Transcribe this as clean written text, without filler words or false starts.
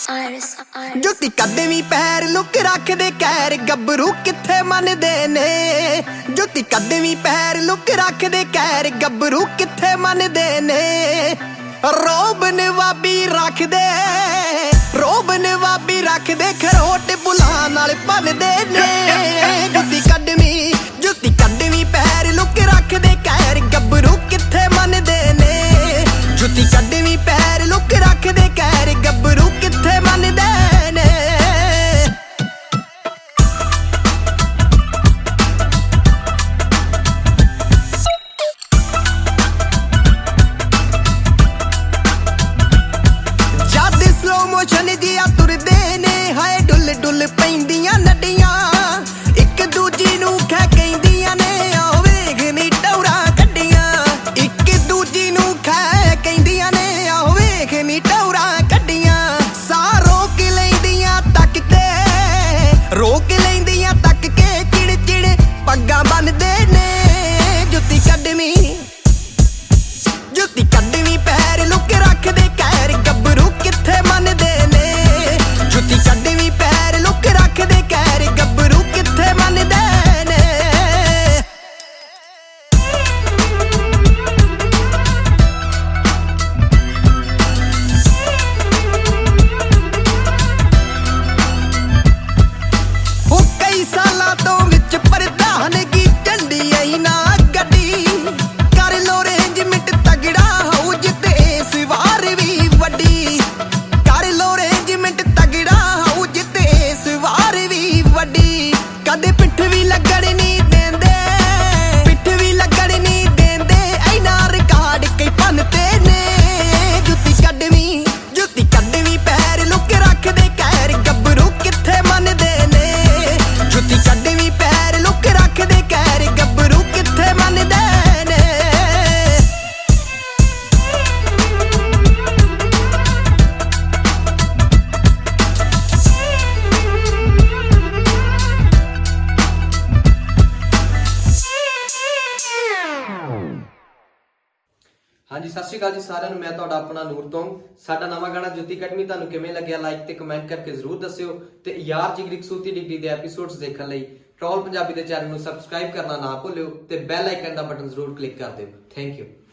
जुती कदे भी पैर लुक रख दे कैर गबरू किथे मनदे ने। जुती कदे भी पैर लुक रख दे कैर गबरू किथे मनदे ने। रोब नवाबी रख दे, रोब नवाबी रख दे खरोट बुला नाल भनदे ने। जुती कदमी पैर लुक रख दे कैर गबरू किथे मनदे ने। जुती कदमी पैर लुक रख दे कैर गबरू किथे मनदे ने। जद स्लो मोशन जिया तुरदे ने हाय डुल डुल पैंदियां नडियां एक दूजी नू खै कहंदियां ने। आ वेख नी टौरा कड्डियां एक दूजी नू खै कहंदियां ने। आ वेख नी टौरा कड्डियां सा रोक लैंदियां तक के, रोक लैंदियां तक के चिड़ चिड़ पग्गां बनदे ने। जुती कदमी पैर लुक रख दे कैर गबरू किथे मनदे ने। जुती कदमी पैर लुक रख दे कैर गबरू किथे मनदे ने। हो कई सालां तो विच प्रधानगी झंडी आई ना गड्डी कर लो अरेंजमेंट तगड़ा हो जिते इस वार भी वड्डी। कर लो अरेंजमेंट तगड़ा हो जिते इस वार भी वड्डी। कदे पिठ भी लगण नहीं देंदे, पिठ भी लगण नहीं देंदे ऐना रिकॉर्ड कई भनते ने। जुती कदमी पैर लुक रख दे कैर गबरू किथे मनदे ने। जुती कदमी पैर लुक रख दे कैर गबरू किथे मनदे ने। हाँ जी, सत श्री अकाल जी सारिਆਂ ਨੂੰ। मैं ਤੁਹਾਡਾ अपना ਨੂਰ ਤੋਂ। ਸਾਡਾ ਨਵਾਂ ਗਾਣਾ ਜੁੱਤੀ ਕਟਮੀ ਤੁਹਾਨੂੰ ਕਿਵੇਂ ਲੱਗਿਆ ਲਾਈਕ ਤੇ ਕਮੈਂਟ ਕਰਕੇ ਜ਼ਰੂਰ ਦੱਸਿਓ। ਤੇ ਯਾਰ ਜਿਗਰੀ ਕਸੂਤੀ ਡਿਗਰੀ ਦੇ ਐਪੀਸੋਡਸ ਦੇਖਣ ਲਈ ਟਰੋਲ ਪੰਜਾਬੀ ਦੇ ਚੈਨਲ ਨੂੰ ਸਬਸਕ੍ਰਾਈਬ ਕਰਨਾ ਨਾ ਭੁੱਲਿਓ ਤੇ ਬੈਲ ਆਈਕਨ ਦਾ ਬਟਨ ਜ਼ਰੂਰ ਕਲਿੱਕ ਕਰ ਦਿਓ। Thank you.